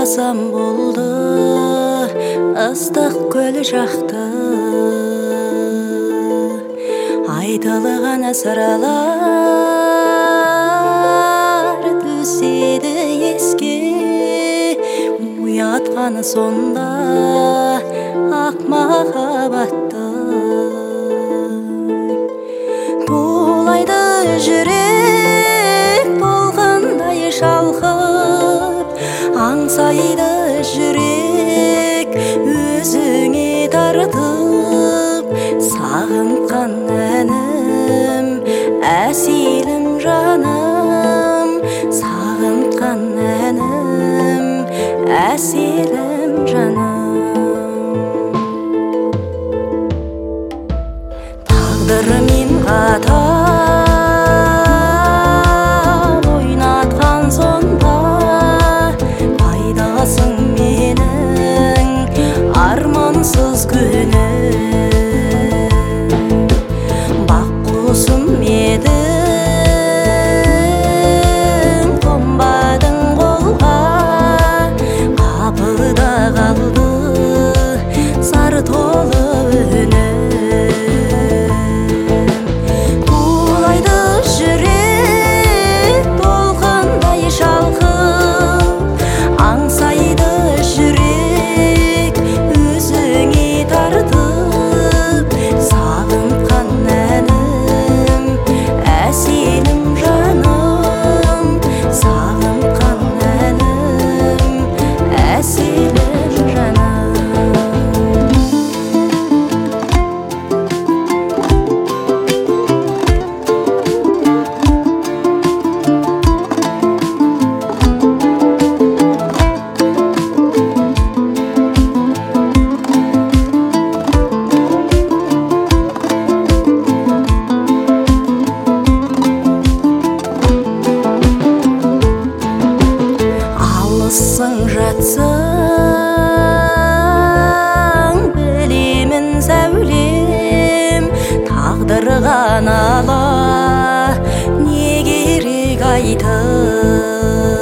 барсам болды ыстық көл жақты, айтылған асыралар түседі еске, уятқаны сонда ақ махаббатты. Тулайды жүрек толқындай шалқып, аңсайды жүрек өзіңе тартып. Сағынтқан әнім, әсилім жаным, сағынтқан әнім, әсилім жаным. Тағдырмен қатар ойнатқан сонда, пайдасың менің армансыз күнім. Бақ құсым едің, қонбадың қолға, қапыда қалды зар толы үнім. Жатсың білемін зәулем, тағдырға нала не керек айтып.